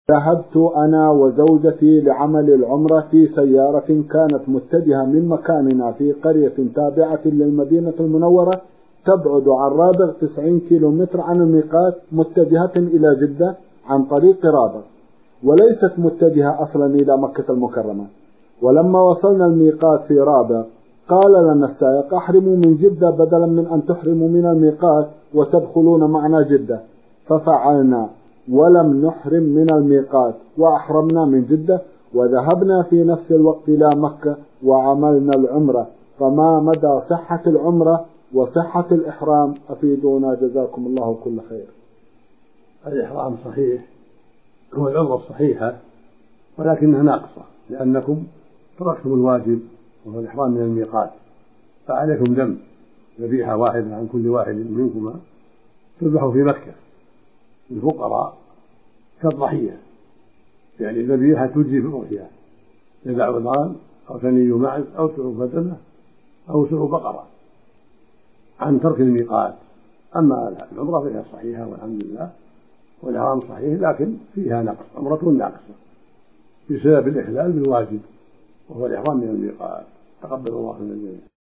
ذهبت أنا وزوجتي لعمل العمرة في سيارة كانت متجهة من مكاننا في قرية تابعة للمدينة المنورة تبعد عن رابغ 90 كيلومتر عن الميقات، متجهة إلى جدة عن طريق رابغ، وليست متجهة أصلا إلى مكة المكرمة. ولما وصلنا الميقات في رابغ قال لنا السائق: أحرموا من جدة بدلا من أن تحرموا من الميقات وتدخلون معنا جدة. ففعلنا ولم نحرم من الميقات وأحرمنا من جدة، وذهبنا في نفس الوقت إلى مكة وعملنا العمرة. فما مدى صحة العمرة وصحة الإحرام؟ أفيدونا جزاكم الله كل خير. الإحرام صحيح، هو العمرة الصحيحة، ولكنها ناقصة لأنكم تركتم الواجب وهو الإحرام من الميقات، فعليكم دم ذبيحة واحدة عن كل واحد منكما تذبح في مكة الفقراء كالضحية، يعني الذبيحة تجزي في الأضحية، يدع ضال أو ثني معز أو سلو بدنة أو سلو بقرة عن ترك الميقات. أما العمرة فهي صحيحة والحمد لله، والإحرام صحيح، لكن فيها نقص، عمرة ناقصة بسبب الإحلال بالواجب وهو الإحرام من الميقات. تقبل الله من الجميع.